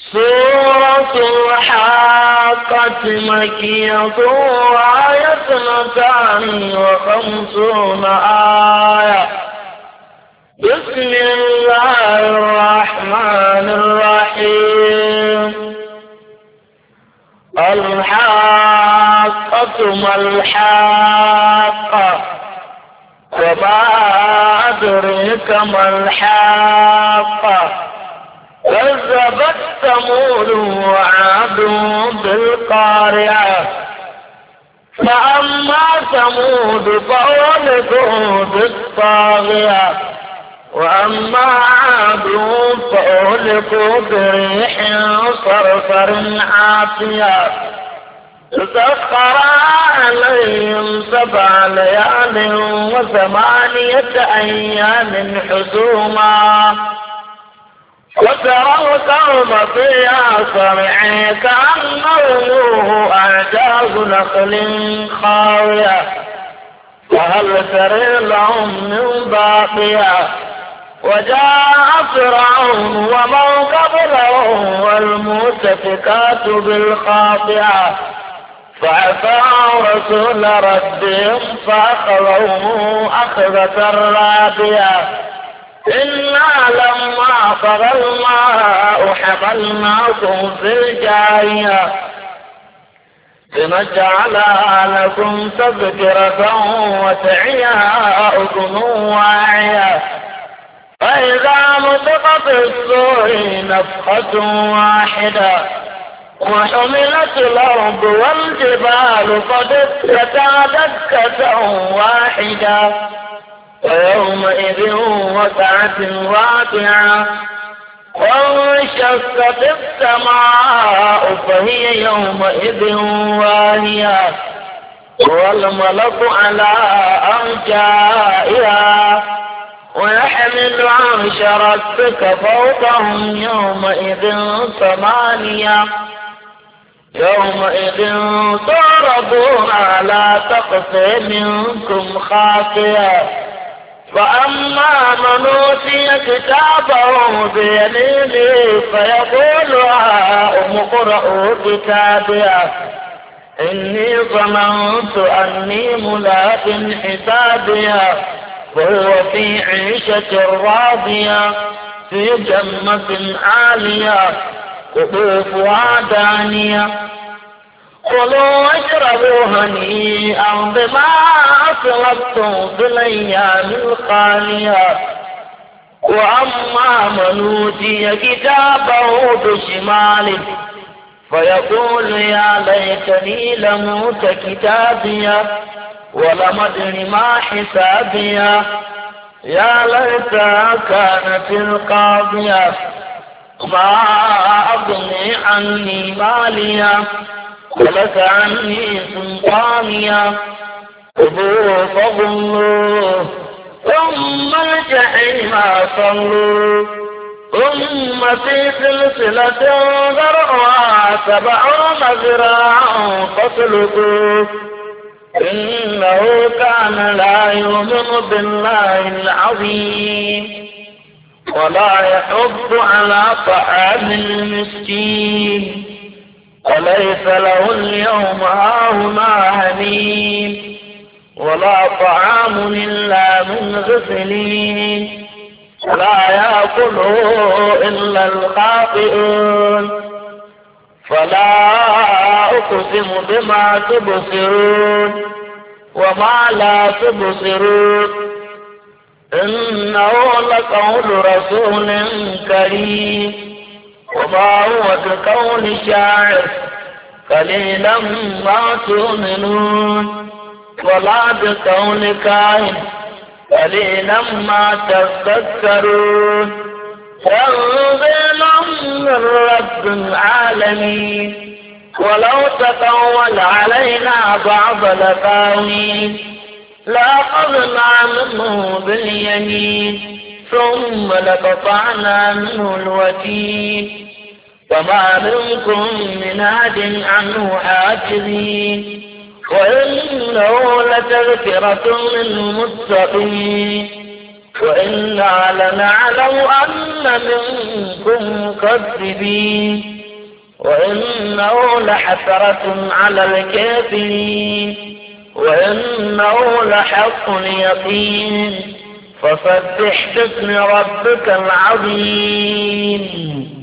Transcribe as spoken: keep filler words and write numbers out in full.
سورة الحاقة مكية وآية اثنتان وخمسون آية. بسم الله الرحمن الرحيم. الحاقة ما الحاقة وما أدريك ما الحاقة. كذبت ثمود وعاد بالقارعة. فأما ثمود فأهلكوا بالطاغية وأما عاد فأهلكوا بريح صرصر عاتية سخر عليهم سبع ليال وثمانية أيام حسوما وترى القوم فيها صرعى كأنهم أعجاز نخل خاوية فهل ترى لهم من باقية. وجاء فرعون ومن قبله والمؤتفكات بالخاطئة فعصوا رسول ربهم فأخذوه أخذة رابية. إنا لما طغى الماء حملناكم في الجارية لنجعلها لكم تذكرة وتعيها أذن واعية. فإذا نطق في الصور نفخة واحدة وحملت الأرض والجبال فدكتا دكة واحدة ويومئذ وقعت واقعة وانشقت السماء فهي يومئذ واهية والملك على أرجائها ويحمل عرش ربك فوقهم يومئذ ثمانية. يومئذ تعرضون لا تخفى منكم خافية. فأما من أوتي كتابه بيمينه فيقول هاؤم اقرءوا كتابيه إني ظننت أني ملاق حسابيه وهو في عيشة راضية في جنة عالية قطوفها دانية. كلوا واشربوا هنيئا بما أسلفتم في الأيام الخالية. وأما من أوتي كتابه بشماله فيقول يا ليتني لم أوت كتابيه ولم أدر ما حسابيه يا ليتها كانت القاضية ما أغني عني ماليه ولك عني سلطانية خذوه فغلوه ثم الجحيم صلوه ثم في سلسلة ذرعها سبعون ذراعا فاسلكوه إنه كان لا يؤمن بالله العظيم ولا يحض على طعام المسكين وليس له اليوم هاهنا حميم ولا طعام إلا من غسلين ولا يأكله إلا الخاطئون. فلا أقسم بما تبصرون وما لا تبصرون إنه لقول رسول كريم وما هو بقول شاعر قليلا ما تؤمنون ولا بقول كاهن قليلا ما تذكرون. تنزيل من رب العالمين ولو تقول علينا بعض الأقاويل لأخذنا منه باليمين ثم لقطعنا منه الوتين وما منكم من أحد عنه حاجزين وإنه لتذكرة للمتقين وإنا لنعلم أن منكم مكذبين وإنه لحسرة على الكافرين وإنه لحق يقين فسبح باسم ربك العظيم.